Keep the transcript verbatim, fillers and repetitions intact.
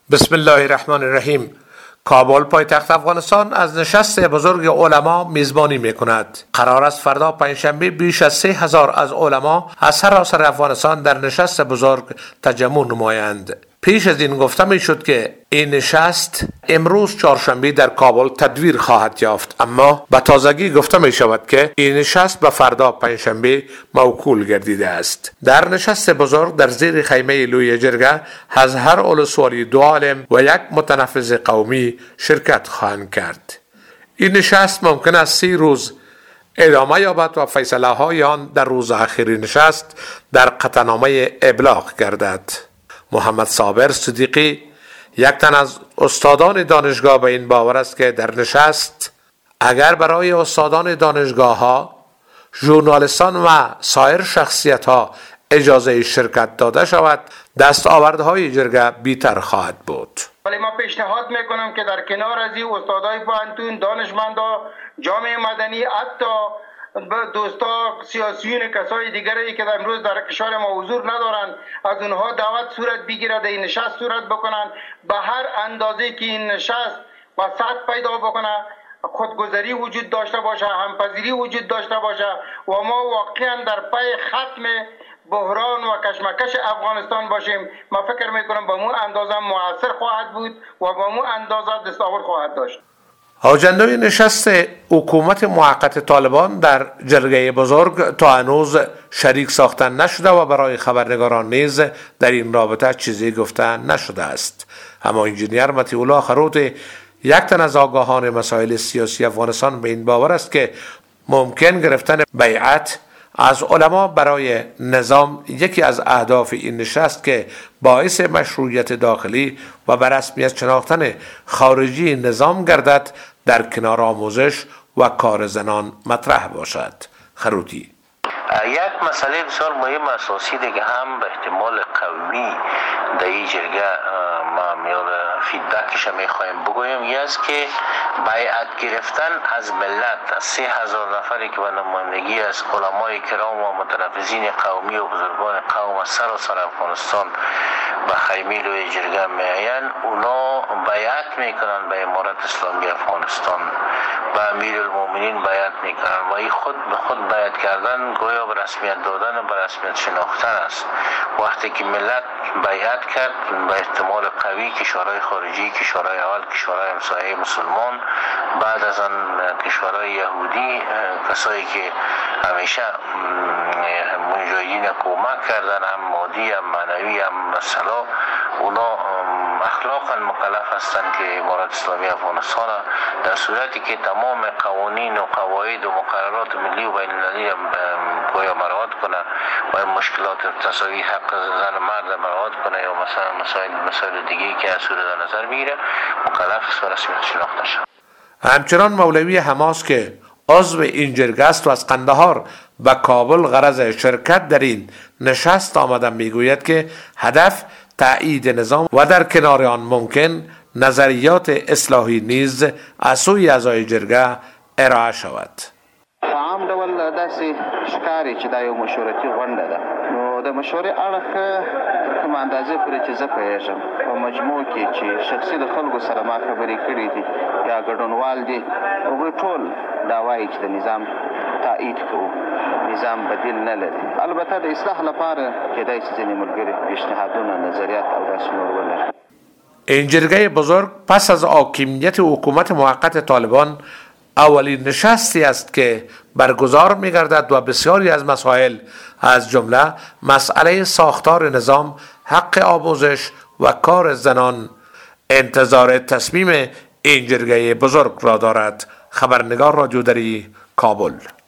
بسم الله الرحمن الرحیم. کابل پایتخت افغانستان از نشست بزرگ علما میزبانی می کند. قرار است فردا پنجشنبه بیش از سه هزار از علما از سراسر افغانستان در نشست بزرگ تجمع نمایند. پیش از این گفته می شد که این نشست امروز چهارشنبه در کابل تدویر خواهد یافت، اما به تازگی گفته می شود که این نشست به فردا پنجشنبه موکول گردیده است. در نشست بزرگ در زیر خیمه لوی جرگه از هر ولسوالی دو عالم و یک متنفذ قومی شرکت خواهند کرد. این نشست ممکن است سی روز ادامه یابد و فیصله های آن در روز اخیر نشست در قطعنامه ابلاغ گردد. محمد صابر صدیقی، یک تن از استادان دانشگاه، به این باور است که در نشست اگر برای استادان دانشگاه ها، ژورنالیستان و سایر شخصیت ها اجازه شرکت داده شود، دستاوردهای جرگه بیتر خواهد بود. ولی ما پیشنهاد میکنم که در کنار از این استادای پوهنتون، دانشمندا، جامعه مدنی، حتی دوستا سیاسیون، کسای دیگری که امروز در کشور ما حضور ندارن، از اونها دعوت صورت بگیره، در این نشست صورت بکنن، به هر اندازه که این نشست وسعت پیدا بکنه، خودگذری وجود داشته باشه، همپذیری وجود داشته باشه و ما واقعا در پای ختم بحران و کشمکش افغانستان باشیم. ما فکر میکنم به مو اندازه موثر خواهد بود و به مو اندازه دستاورد خواهد داشت. آجنده نشست حکومت موقت طالبان در جرگه بزرگ تا هنوز شریک ساختن نشده و برای خبرنگاران نیز در این رابطه چیزی گفته نشده است. اما انجینیر مطیع الله خروت، یک تن از آگاهان مسائل سیاسی افغانستان، به این باور است که ممکن گرفتن بیعت از علما برای نظام یکی از اهداف این نشست که باعث مشروعیت داخلی و به رسمیت شناختن خارجی نظام گردد در کنار آموزش و کار زنان مطرح باشد. خروتی: یک مسئله بسیار مهم اساسی دیگه هم به احتمال قوی در این جرگه ما میال فیدبکش میخوایم بگویم، یه است که بیعت گرفتن از ملت، از سه هزار نفری که به نمایندگی از علمای کرام و متنفذین قومی و بزرگان قوم از سراسر افغانستان به خیمه لوی جرگه میآیند، اونا بیعت میکنن به امارت اسلامی افغانستان، به امیرالمومنین بیعت میکنن و این خود به خود بیعت کردن گویا به رسمیت دادن و به رسمیت شناختن است. وقتی که ملت بیعت کرد، به احتمال قوی کشورهای خارجی، کشورهای اول کشورهای همسایه مسلمان، بعد از آن کشورهای یهودی، کسایی که همیشه مجاهدین کمک کردن، هم مادی هم معنوی هم مثلا، اونا اخلاقا مکلف هستند که امارت اسلامی افغانستان در صورتی که تمام قوانین و قواعد و مقررات ملی و بین المللی گویا مراعات کنه و مشکلات تساوی حق زن و مرد مراعات کنه یا مثلا مسائل مسائل دیگه که از صورت نظر میگیره، مکلف است و رسمیت شناخته شود. همچنان مولوی حماس که عضو این جرگه است و از قندهار به کابل غرض شرکت در این نشست آمده، میگوید که هدف تأیید نظام و در کنار آن ممکن نظریات اصلاحی نیز از سوی اعضای جرگه ارائه شود. عام ډول داسې ښکاري چې دا یو مشورتي غونډه ده، نو د مشورې اړخ تر کومه اندازې پورې چې زه پوهېږم په مجموع کې چې شخصي د خلکو سره ما خبرې کړي دي یا ګډونوال دي، هغوی ټول دا وایي چې د نظام تایید کوو، نظام بدیل نه لري. البته د اصلاح لپاره کېدای شي ځینې ملګري پیشنهادونه، نظریات او داسې نور ولري. این جرگه بزرگ پس از حاکمیت حکومت موقت طالبان اولین نشستی است که برگزار می گردد و بسیاری از مسائل از جمله مسئله ساختار نظام، حق آموزش و کار زنان انتظار تصمیم این جرگه بزرگ را دارد. خبرنگار رادیو دری، کابل.